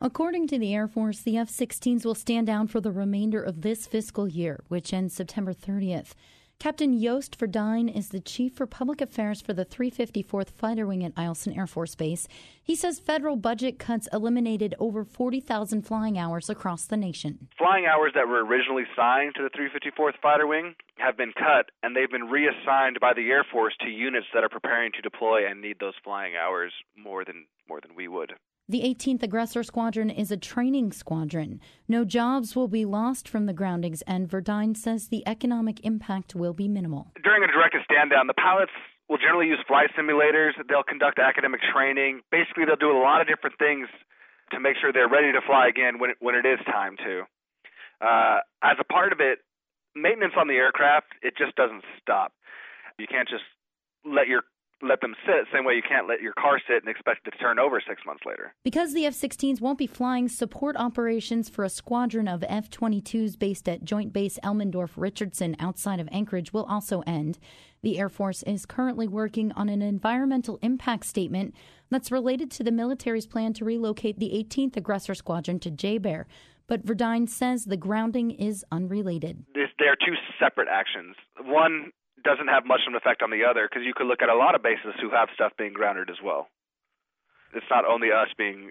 According to the Air Force, the F-16s will stand down for the remainder of this fiscal year, which ends September 30th. Captain Joost Verdijn is the chief for public affairs for the 354th Fighter Wing at Eielson Air Force Base. He says federal budget cuts eliminated over 40,000 flying hours across the nation. Flying hours that were originally signed to the 354th Fighter Wing have been cut, and they've been reassigned by the Air Force to units that are preparing to deploy and need those flying hours more than we would. The 18th Aggressor Squadron is a training squadron. No jobs will be lost from the groundings, and Verdijn says the economic impact will be minimal. During a directed stand-down, the pilots will generally use flight simulators. They'll conduct academic training. Basically, they'll do a lot of different things to make sure they're ready to fly again when it is time to. As a part of it, maintenance on the aircraft, it just doesn't stop. You can't just let them sit, same way you can't let your car sit and expect it to turn over 6 months later. Because the F-16s won't be flying, support operations for a squadron of F-22s based at Joint Base Elmendorf-Richardson outside of Anchorage will also end. The Air Force is currently working on an environmental impact statement that's related to the military's plan to relocate the 18th Aggressor Squadron to J-Bear. But Verdijn says the grounding is unrelated. There are two separate actions. One doesn't have much of an effect on the other, because you could look at a lot of bases who have stuff being grounded as well. It's not only us being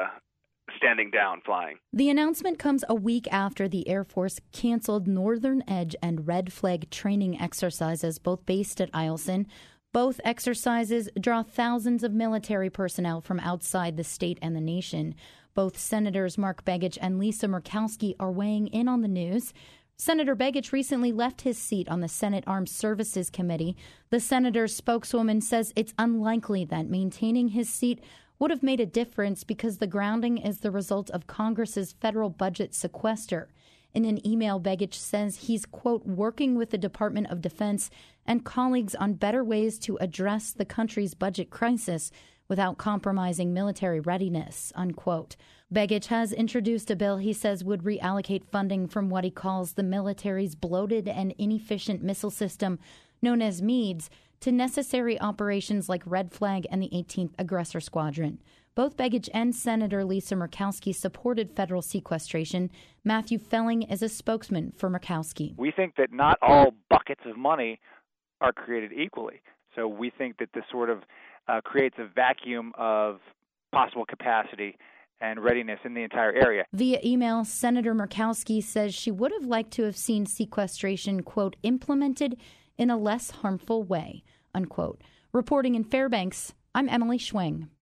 standing down flying. The announcement comes a week after the Air Force canceled Northern Edge and Red Flag training exercises, both based at Eielson. Both exercises draw thousands of military personnel from outside the state and the nation. Both Senators Mark Begich and Lisa Murkowski are weighing in on the news. Senator Begich recently left his seat on the Senate Armed Services Committee. The senator's spokeswoman says it's unlikely that maintaining his seat would have made a difference because the grounding is the result of Congress's federal budget sequester. In an email, Begich says he's, quote, working with the Department of Defense and colleagues on better ways to address the country's budget crisis without compromising military readiness, unquote. Begich has introduced a bill he says would reallocate funding from what he calls the military's bloated and inefficient missile system, known as MEADS, to necessary operations like Red Flag and the 18th Aggressor Squadron. Both Begich and Senator Lisa Murkowski supported federal sequestration. Matthew Felling is a spokesman for Murkowski. We think that not all buckets of money are created equally. So we think that this sort of creates a vacuum of possible capacity and readiness in the entire area. Via email, Senator Murkowski says she would have liked to have seen sequestration, quote, implemented in a less harmful way, unquote. Reporting in Fairbanks, I'm Emily Schwing.